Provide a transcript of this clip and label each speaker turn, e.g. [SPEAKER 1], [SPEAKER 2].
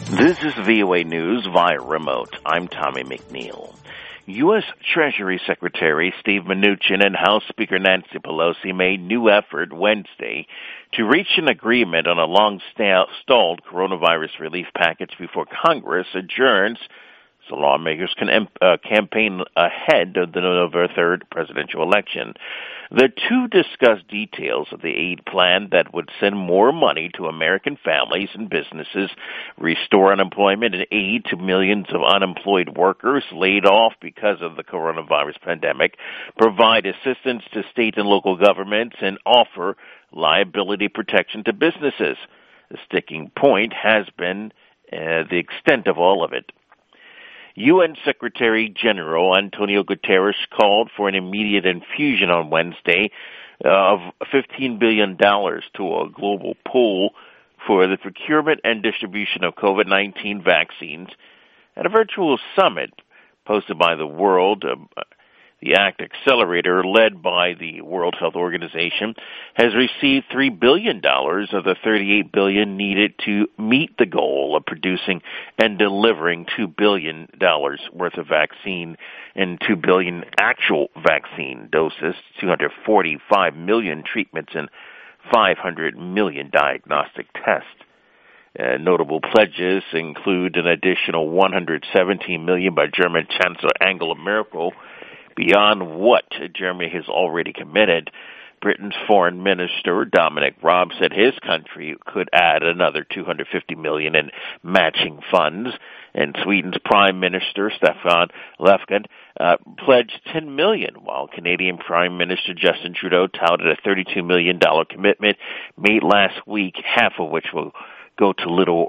[SPEAKER 1] This is VOA News via remote. I'm Tommy McNeil. U.S. Treasury Secretary Steve Mnuchin and House Speaker Nancy Pelosi made new effort Wednesday to reach an agreement on a long-stalled coronavirus relief package before Congress adjourns so lawmakers can campaign ahead of the November 3rd presidential election. The two discussed details of the aid plan that would send more money to American families and businesses, restore unemployment and aid to millions of unemployed workers laid off because of the coronavirus pandemic, provide assistance to state and local governments, and offer liability protection to businesses. The sticking point has been the extent of all of it. UN Secretary General Antonio Guterres called for an immediate infusion on Wednesday of $15 billion to a global pool for the procurement and distribution of COVID-19 vaccines at a virtual summit hosted by the World. The ACT Accelerator, led by the World Health Organization, has received $3 billion of the $38 billion needed to meet the goal of producing and delivering $2 billion worth of vaccine and 2 billion actual vaccine doses, 245 million treatments, and 500 million diagnostic tests. Notable pledges include an additional $117 million by German Chancellor Angela Merkel, beyond what Germany has already committed. Britain's Foreign Minister Dominic Raab said his country could add another $250 million in matching funds, and Sweden's Prime Minister Stefan Löfven pledged $10 million, while Canadian Prime Minister Justin Trudeau touted a $32 million commitment made last week, half of which will go to little